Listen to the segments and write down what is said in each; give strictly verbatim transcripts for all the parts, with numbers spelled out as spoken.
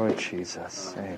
Lord Jesus. Amen.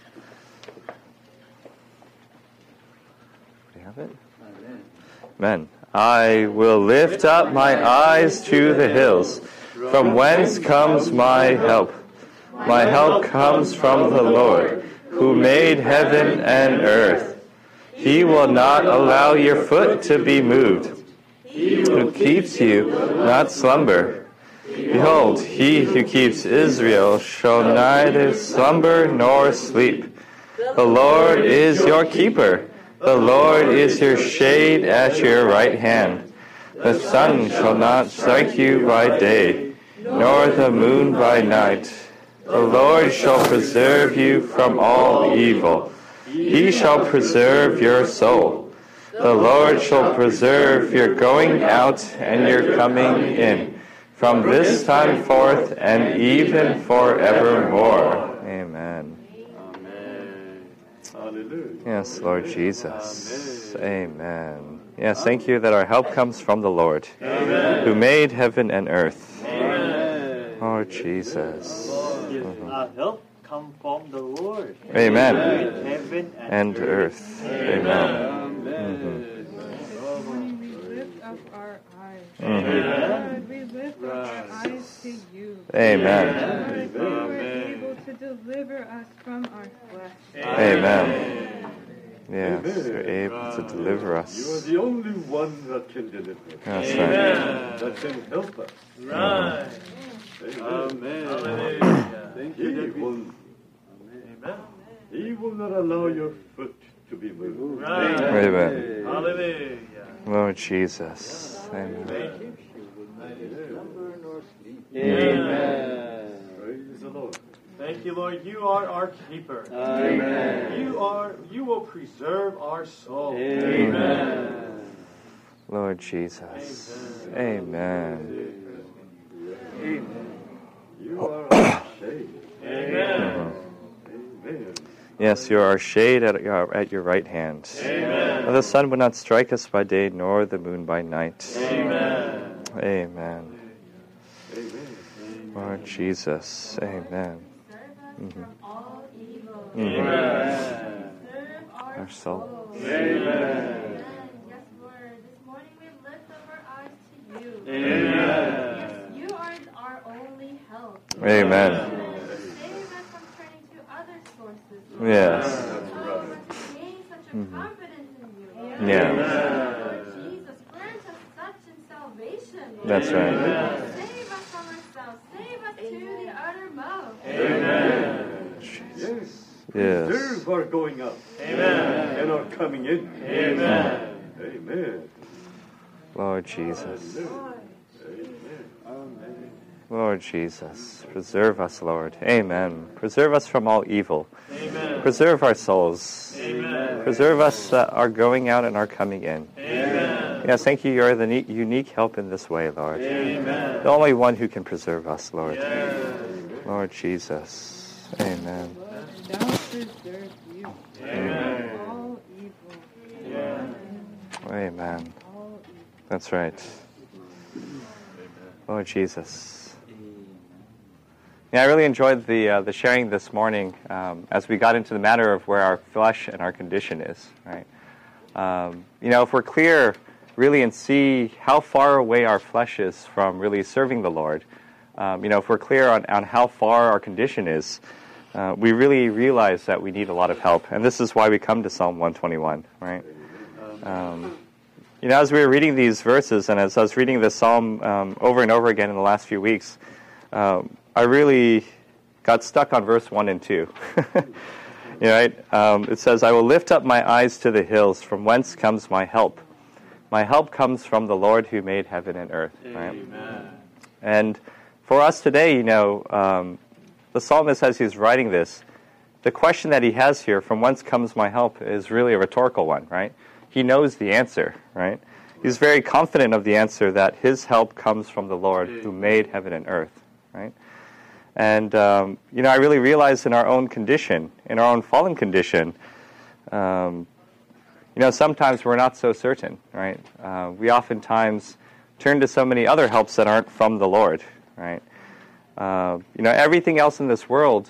Do you have it? Amen. I will lift up my eyes to the hills, from whence comes my help. My help comes from the Lord, who made heaven and earth. He will not allow your foot to be moved, who keeps you not slumber. Behold, he who keeps Israel shall neither slumber nor sleep. The Lord is your keeper. The Lord is your shade at your right hand. The sun shall not strike you by day, nor the moon by night. The Lord shall preserve you from all evil. He shall preserve your soul. The Lord shall preserve your going out and your coming in, from this time forth and even forevermore. Amen. Yes, Lord Jesus. Amen. Yes, thank you that our help comes from the Lord, Amen, who made heaven and earth. Amen. Lord Jesus. Yes, our help comes from the Lord. Amen. Who made heaven and, and earth. earth. Amen. Amen. Mm-hmm. We lift up our eyes. Mm-hmm. Lord, we lift up our eyes to you. Amen. Lord, you are able to deliver us from our flesh. Amen. Yes, you're able to deliver us. You are the only one that can deliver us. That's right. That can help us. Right. Amen. Hallelujah. Thank you. He will, Amen. he will not allow your foot to be moved. Right. Amen. Hallelujah. Lord Jesus. Amen. Thank you. Amen. Praise the Lord. Thank you, Lord. You are our keeper. Amen. You are. You will preserve our soul. Amen. Lord Jesus. Amen. Amen. You are our shade. Amen. Amen. Yes, you are our shade at your, at your right hand. Amen. The sun will not strike us by day, nor the moon by night. Amen. Amen. Amen. Lord Jesus. Amen. Mm-hmm. From all evil. Mm-hmm. Amen. Serve our, Our soul. souls. Amen. Yes, Lord. This morning we lift up our eyes to you. Amen. Yes, you are our only help. Amen. Save us from turning to other sources. Lord. Yes. Allow us to gain such a Mm-hmm. confidence in you. Yeah. Lord Jesus, grant us such in salvation. Lord. That's right. Amen. Save us from ourselves. Save us to the uttermost. Amen. Yes. Yes. Preserve our going out. Amen. And our coming in. Amen. Amen. Lord Jesus. Amen. Lord Jesus. Preserve us, Lord. Amen. Preserve us from all evil. Amen. Preserve our souls. Amen. Preserve us, uh, our going out and our coming in. Amen. Yes, thank you. You're the ne- unique help in this way, Lord. Amen. The only one who can preserve us, Lord. Yes. Lord Jesus. Amen. Thou preserve you Amen. from all evil. Yeah. Amen. All evil. That's right. Lord Jesus. Yeah, I really enjoyed the uh, the sharing this morning um, as we got into the matter of where our flesh and our condition is. Right. Um, you know, if we're clear, really, and see how far away our flesh is from really serving the Lord. Um, you know, if we're clear on, on how far our condition is, uh, we really realize that we need a lot of help, and this is why we come to Psalm one twenty-one. Right. Um, You know, as we were reading these verses, and as I was reading this psalm um, over and over again in the last few weeks, um, I really got stuck on verse one and two. You know, right? Um, it says, "I will lift up my eyes to the hills, from whence comes my help. My help comes from the Lord who made heaven and earth." Right? Amen. And for us today, you know, um, the psalmist, as he's writing this, the question that he has here, "From whence comes my help?" is really a rhetorical one, right? He knows the answer, right? He's very confident of the answer that his help comes from the Lord who made heaven and earth, right? And, um, you know, I really realize in our own condition, in our own fallen condition, um, you know, sometimes we're not so certain, right? Uh, we oftentimes turn to so many other helps that aren't from the Lord, right? Uh, you know, everything else in this world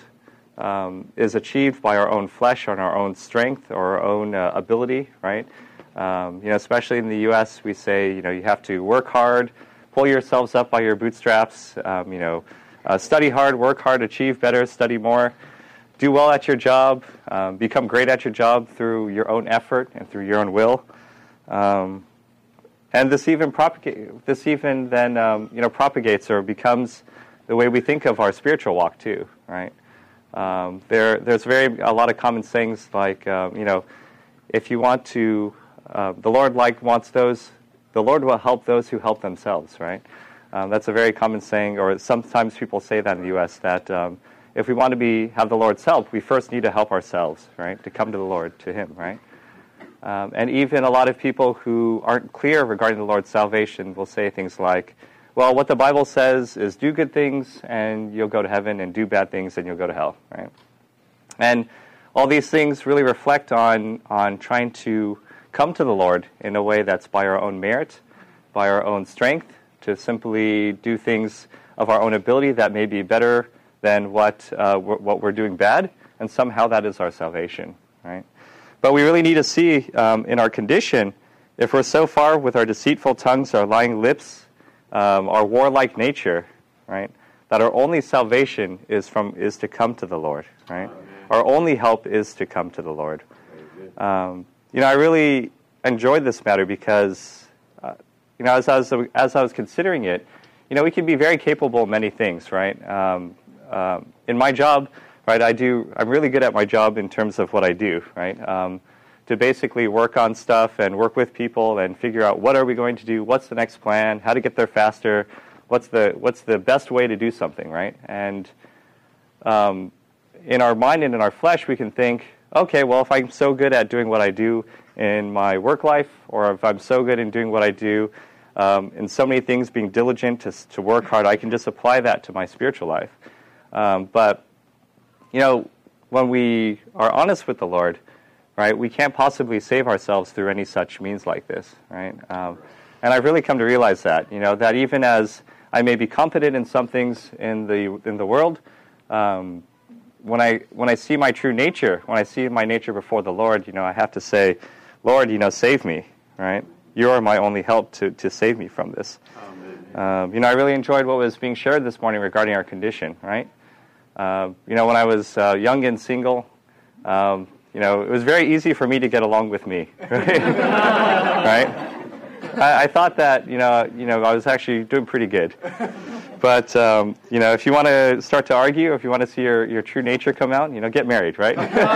um, is achieved by our own flesh, on our own strength, or our own uh, ability, right? Um, you know, especially in the U S, we say, you know, you have to work hard, pull yourselves up by your bootstraps, um, you know, uh, study hard, work hard, achieve better, study more, do well at your job, um, become great at your job through your own effort and through your own will. Um, and this even propagate, this even then, um, you know, propagates or becomes the way we think of our spiritual walk too, right? Um, there, there's very a lot of common sayings like, um, you know, if you want to, uh, the Lord like wants those, the Lord will help those who help themselves, right? Um, that's a very common saying, or sometimes people say that in the U S that um, if we want to be have the Lord's help, we first need to help ourselves, right? To come to the Lord, to Him, right? Um, and even a lot of people who aren't clear regarding the Lord's salvation will say things like, well, what the Bible says is do good things and you'll go to heaven, and do bad things and you'll go to hell, right? And all these things really reflect on on trying to come to the Lord in a way that's by our own merit, by our own strength, to simply do things of our own ability that may be better than what uh, w- what we're doing bad, and somehow that is our salvation, right? But we really need to see um, in our condition, if we're so far with our deceitful tongues, our lying lips, um, our warlike nature, right, that our only salvation is from is to come to the Lord, right? Amen. Our only help is to come to the Lord. Um, you know, I really enjoyed this matter because, uh, you know, as I was as I was considering it, you know, we can be very capable of many things, right? Um, um, in my job, right, I do. I'm really good at my job in terms of what I do, right? Um, to basically work on stuff and work with people and figure out what are we going to do, what's the next plan, how to get there faster, what's the what's the best way to do something, right? And um, in our mind and in our flesh, we can think, okay, well, if I'm so good at doing what I do in my work life, or if I'm so good in doing what I do um, in so many things, being diligent to to work hard, I can just apply that to my spiritual life. Um, but you know, when we are honest with the Lord, right, we can't possibly save ourselves through any such means like this, right? Um, and I've really come to realize that, you know, that even as I may be competent in some things in the in the world, um, when I when I see my true nature, when I see my nature before the Lord, you know, I have to say, Lord, you know, save me, right? You are my only help to to save me from this. Um, you know, I really enjoyed what was being shared this morning regarding our condition, right? Uh, you know, when I was uh, young and single, um, you know, it was very easy for me to get along with me, right? right? I, I thought that, you know, you know, I was actually doing pretty good. But, um, you know, if you want to start to argue, if you want to see your, your true nature come out, you know, get married, right?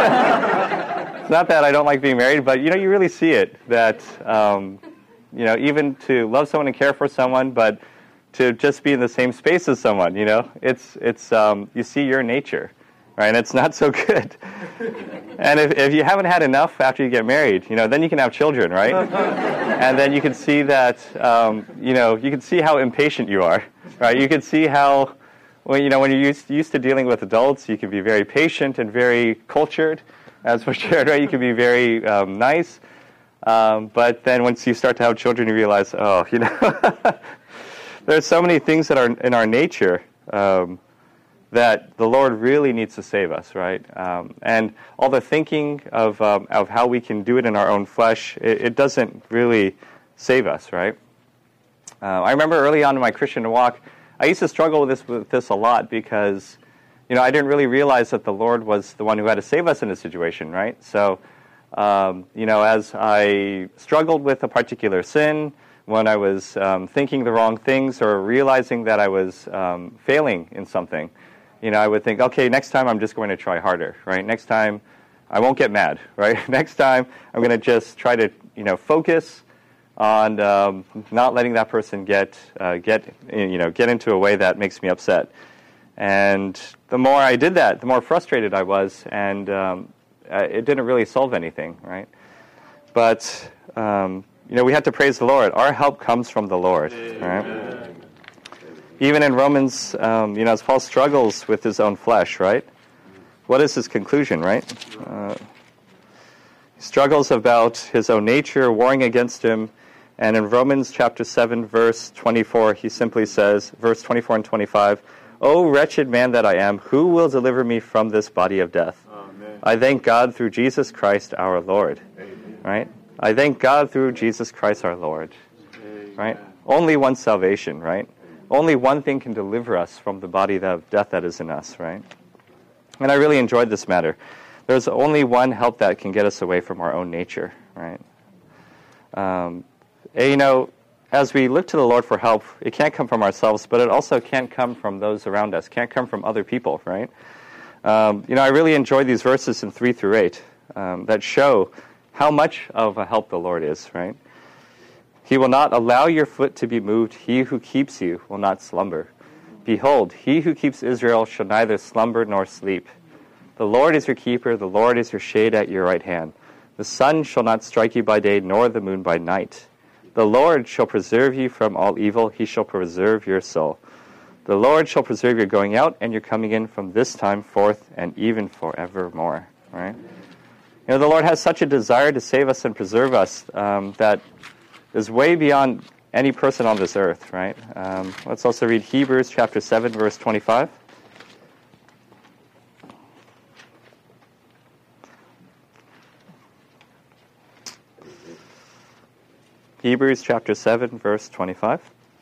It's not that I don't like being married, but, you know, you really see it, that, um, you know, even to love someone and care for someone, but to just be in the same space as someone, you know, it's, it's um, you see your nature, right, and it's not so good. And if, if you haven't had enough after you get married, you know, then you can have children, right? And then you can see that, um, you know, you can see how impatient you are, right? You can see how, well, you know, when you're used, used to dealing with adults, you can be very patient and very cultured, as was shared, right? You can be very um, nice. Um, but then once you start to have children, you realize, oh, you know, there's so many things that are in our nature um, that the Lord really needs to save us, right? Um, and all the thinking of um, of how we can do it in our own flesh, it, it doesn't really save us, right? Uh, I remember early on in my Christian walk, I used to struggle with this with this a lot because, you know, I didn't really realize that the Lord was the one who had to save us in a situation, right? So, um, you know, as I struggled with a particular sin, when I was um, thinking the wrong things or realizing that I was um, failing in something, you know, I would think, okay, next time I'm just going to try harder, right? Next time I won't get mad, right? Next time I'm going to just try to, you know, focus on um, not letting that person get uh, get you know get into a way that makes me upset. And the more I did that, the more frustrated I was, and um, it didn't really solve anything, right? But um, you know, we have to praise the Lord. Our help comes from the Lord, right? Even in Romans, um, you know, as Paul struggles with his own flesh, right? What is his conclusion, right? Uh, he struggles about his own nature, warring against him. And in Romans chapter seven, verse twenty-four, he simply says, verse twenty-four and twenty-five, O wretched man that I am, who will deliver me from this body of death? Amen. I thank God through Jesus Christ our Lord. Amen. Right? I thank God through Jesus Christ our Lord. Amen. Right? Only one salvation, right? Only one thing can deliver us from the body of death that is in us, right? And I really enjoyed this matter. There's only one help that can get us away from our own nature, right? Um, and, you know, as we look to the Lord for help, it can't come from ourselves, but it also can't come from those around us, can't come from other people, right? Um, you know, I really enjoyed these verses in three through eight um, that show how much of a help the Lord is, right? He will not allow your foot to be moved. He who keeps you will not slumber. Behold, he who keeps Israel shall neither slumber nor sleep. The Lord is your keeper. The Lord is your shade at your right hand. The sun shall not strike you by day, nor the moon by night. The Lord shall preserve you from all evil. He shall preserve your soul. The Lord shall preserve your going out and your coming in from this time forth and even forevermore. Right? You know, the Lord has such a desire to save us and preserve us um, that is way beyond any person on this earth. Right? Um, let's also read Hebrews chapter seven, verse twenty-five. Hebrews chapter seven, verse twenty-five.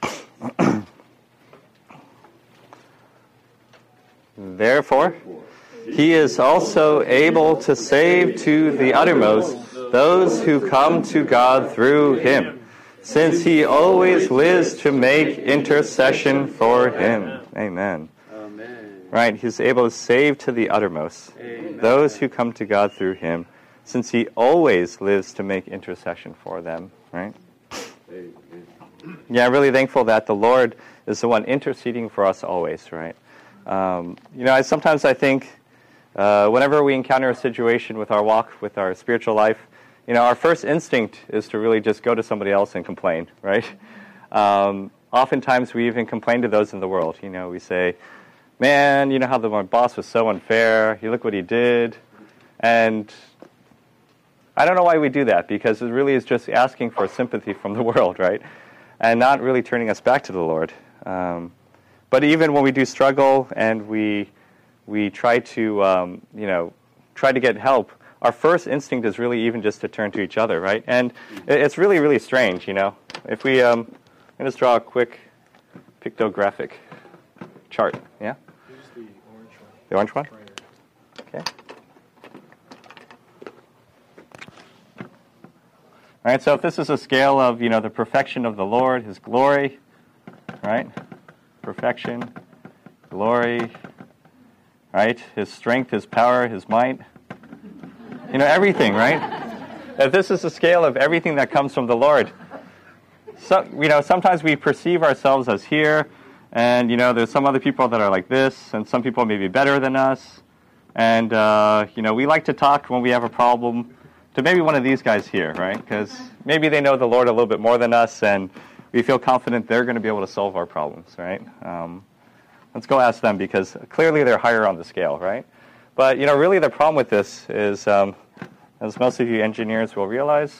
Therefore, he is also able to save to the uttermost those who come to God through him, since he always lives to make intercession for him. Amen. Amen. Right, he's able to save to the uttermost Amen. those who come to God through him, since he always lives to make intercession for them. Right? Amen. Yeah, I'm really thankful that the Lord is the one interceding for us always, right? Um, you know, I, sometimes I think uh, whenever we encounter a situation with our walk, with our spiritual life, you know, our first instinct is to really just go to somebody else and complain, right? Um, oftentimes we even complain to those in the world. You know, we say, man, you know how the, my boss was so unfair. You look what he did. And I don't know why we do that, because it really is just asking for sympathy from the world, right? And not really turning us back to the Lord. Um, but even when we do struggle and we we try to, um, you know, try to get help, our first instinct is really even just to turn to each other, right? And it's really, really strange, you know. If we, um, let me just draw a quick pictographic chart, yeah? Here's the orange one. The orange one? Right here. Okay. All right, so if this is a scale of, you know, the perfection of the Lord, his glory, right? Perfection, glory, right? His strength, his power, his might. You know, everything, right? If this is a scale of everything that comes from the Lord, so, you know, sometimes we perceive ourselves as here, and, you know, there's some other people that are like this, and some people may be better than us. And, uh, you know, we like to talk when we have a problem to maybe one of these guys here, right? Because maybe they know the Lord a little bit more than us, and we feel confident they're going to be able to solve our problems, right? Um, let's go ask them, because clearly they're higher on the scale, right? But, you know, really the problem with this is, um, as most of you engineers will realize,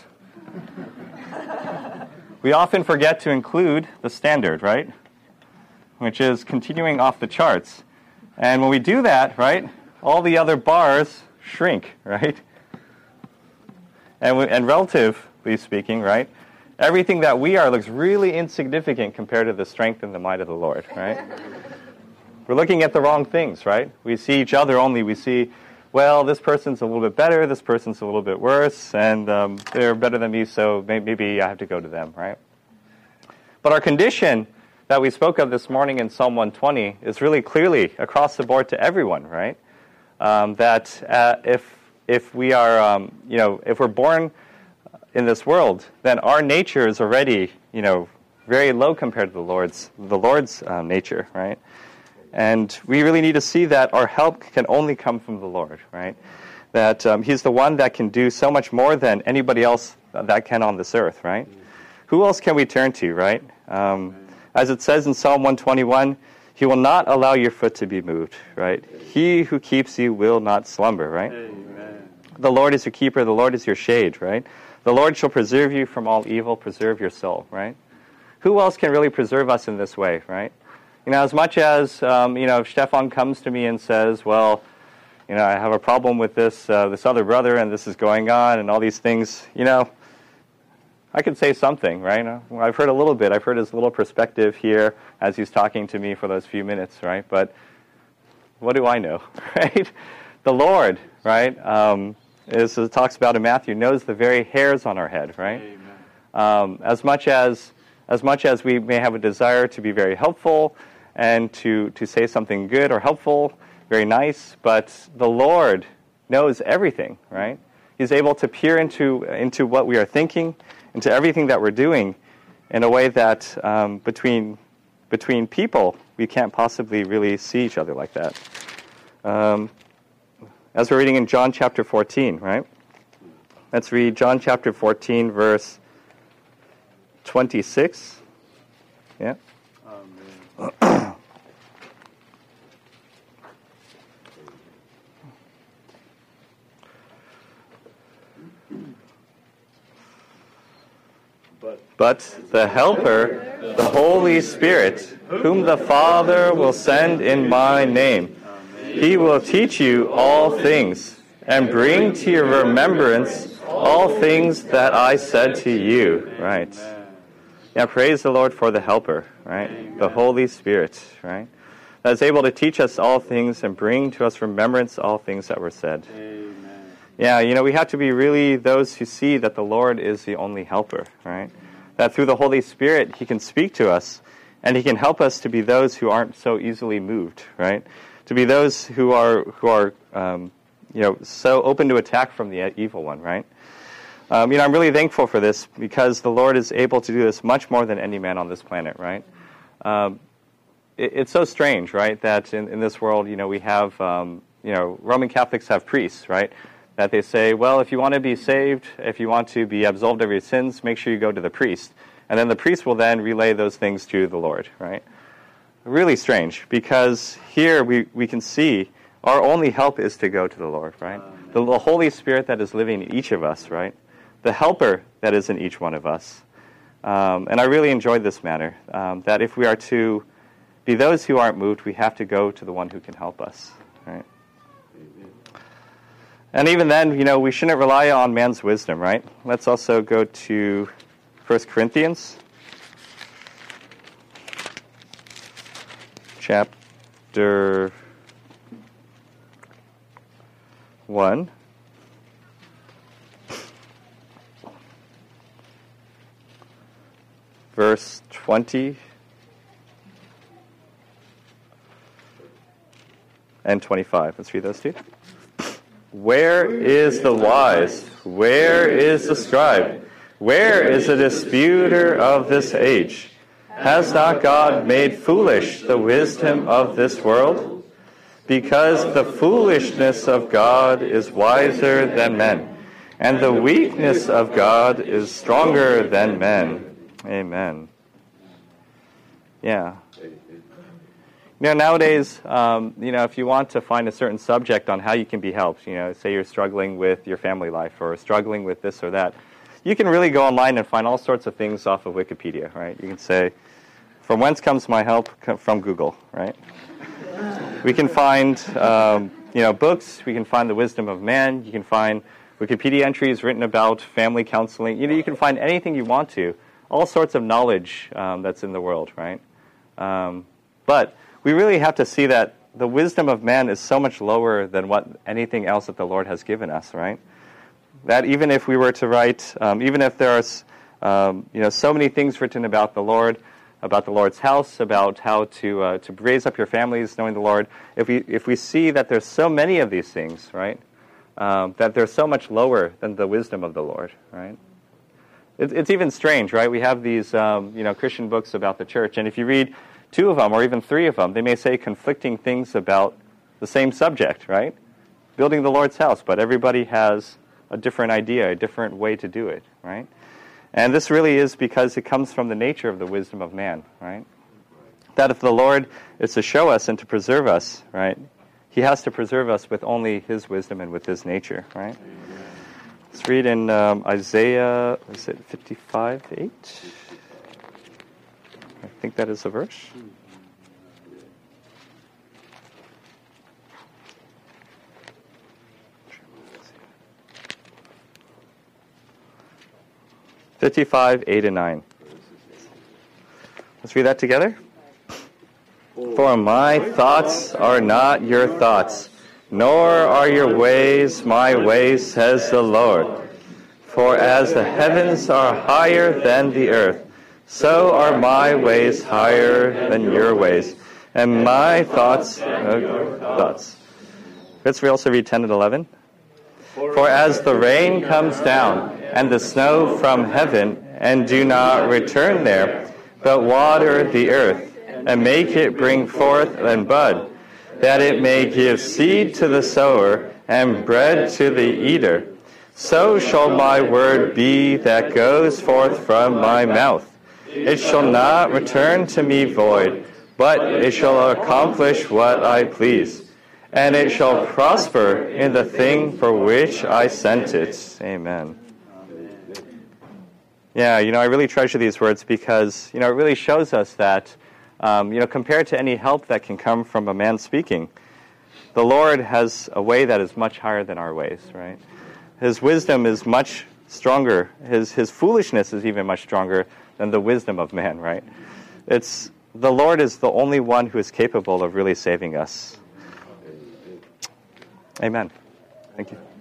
we often forget to include the standard, right? Which is continuing off the charts. And when we do that, right, all the other bars shrink, right? And, we, and relatively speaking, right, everything that we are looks really insignificant compared to the strength and the might of the Lord, right? We're looking at the wrong things, right? We see each other only. We see, well, this person's a little bit better, this person's a little bit worse, and um, they're better than me, so maybe I have to go to them, right? But our condition that we spoke of this morning in Psalm one twenty is really clearly across the board to everyone, right? Um, that uh, if if we are, um, you know, if we're born in this world, then our nature is already, you know, very low compared to the Lord's, the Lord's uh, nature, right? And we really need to see that our help can only come from the Lord, right? That um, He's the one that can do so much more than anybody else that can on this earth, right? Who else can we turn to, right? Um, as it says in Psalm one twenty-one, He will not allow your foot to be moved, right? He who keeps you will not slumber, right? Amen. The Lord is your keeper, the Lord is your shade, right? The Lord shall preserve you from all evil, preserve your soul, right? Who else can really preserve us in this way, right? You know, as much as, um, you know, if Stefan comes to me and says, well, you know, I have a problem with this uh, this other brother and this is going on and all these things, you know, I could say something, right? I've heard a little bit. I've heard his little perspective here as he's talking to me for those few minutes, right? But what do I know, right? The Lord, right, um, as it talks about in Matthew, knows the very hairs on our head, right? Um, as much as as much as we may have a desire to be very helpful and to, to say something good or helpful, very nice, but the Lord knows everything, right? He's able to peer into into what we are thinking, into everything that we're doing, in a way that um, between between people we can't possibly really see each other like that. Um, as we're reading in John chapter fourteen, right? Let's read John chapter fourteen, verse twenty-six. Yeah. Amen. But the Helper, the Holy Spirit, whom the Father will send in my name, he will teach you all things and bring to your remembrance all things that I said to you. Right. Yeah, praise the Lord for the Helper, right? The Holy Spirit, right? That is able to teach us all things and bring to us remembrance all things that were said. Amen. Yeah, you know, we have to be really those who see that the Lord is the only Helper, right? That through the Holy Spirit, he can speak to us, and he can help us to be those who aren't so easily moved, right? To be those who are, who are um, you know, so open to attack from the evil one, right? Um, you know, I'm really thankful for this because the Lord is able to do this much more than any man on this planet, right? Um, it, it's so strange, right, that in, in this world, you know, we have, um, you know, Roman Catholics have priests, right? That they say, well, if you want to be saved, if you want to be absolved of your sins, make sure you go to the priest. And then the priest will then relay those things to the Lord, right? Really strange, because here we, we can see our only help is to go to the Lord, right? The, the Holy Spirit that is living in each of us, right? The Helper that is in each one of us. Um, and I really enjoyed this matter, um, that if we are to be those who aren't moved, we have to go to the one who can help us, right? And even then, you know, we shouldn't rely on man's wisdom, right? Let's also go to First Corinthians chapter one. Verse twenty and twenty-five. Let's read those two. Where is the wise? Where is the scribe? Where is the disputer of this age? Has not God made foolish the wisdom of this world? Because the foolishness of God is wiser than men, and the weakness of God is stronger than men. Amen. Yeah. You know, nowadays, um, you know, if you want to find a certain subject on how you can be helped, you know, say you're struggling with your family life or struggling with this or that, you can really go online and find all sorts of things off of Wikipedia, right? You can say, from whence comes my help? From Google, right? We can find, um, you know, books. We can find the wisdom of man. You can find Wikipedia entries written about family counseling. You know, you can find anything you want to, all sorts of knowledge um, that's in the world, right? Um, but we really have to see that the wisdom of man is so much lower than what anything else that the Lord has given us, right? That even if we were to write, um, even if there are, um, you know, so many things written about the Lord, about the Lord's house, about how to uh, to raise up your families knowing the Lord, if we if we see that there's so many of these things, right, um, that they're so much lower than the wisdom of the Lord, right? It, it's even strange, right? We have these, um, you know, Christian books about the church, and if you read two of them or even three of them, they may say conflicting things about the same subject, right? Building the Lord's house, but everybody has a different idea, a different way to do it, right? And this really is because it comes from the nature of the wisdom of man, right? That if the Lord is to show us and to preserve us, right, he has to preserve us with only his wisdom and with his nature, right? Let's read in um, Isaiah, is it fifty-five eight? I think that is the verse. fifty-five, eight and nine. Let's read that together. For my thoughts are not your thoughts, nor are your ways my ways, says the Lord. For as the heavens are higher than the earth, so are my ways higher than your ways, and my thoughts are your thoughts. Let's also read ten and eleven. For as the rain comes down, and the snow from heaven, and do not return there, but water the earth, and make it bring forth and bud, that it may give seed to the sower, and bread to the eater, so shall my word be that goes forth from my mouth. It shall not return to me void, but it shall accomplish what I please, and it shall prosper in the thing for which I sent it. Amen. Yeah, you know, I really treasure these words because, you know, it really shows us that, um, you know, compared to any help that can come from a man speaking, the Lord has a way that is much higher than our ways, right? His wisdom is much stronger. His his foolishness is even much stronger than the wisdom of man, right? It's the Lord is the only one who is capable of really saving us. Amen. Thank you.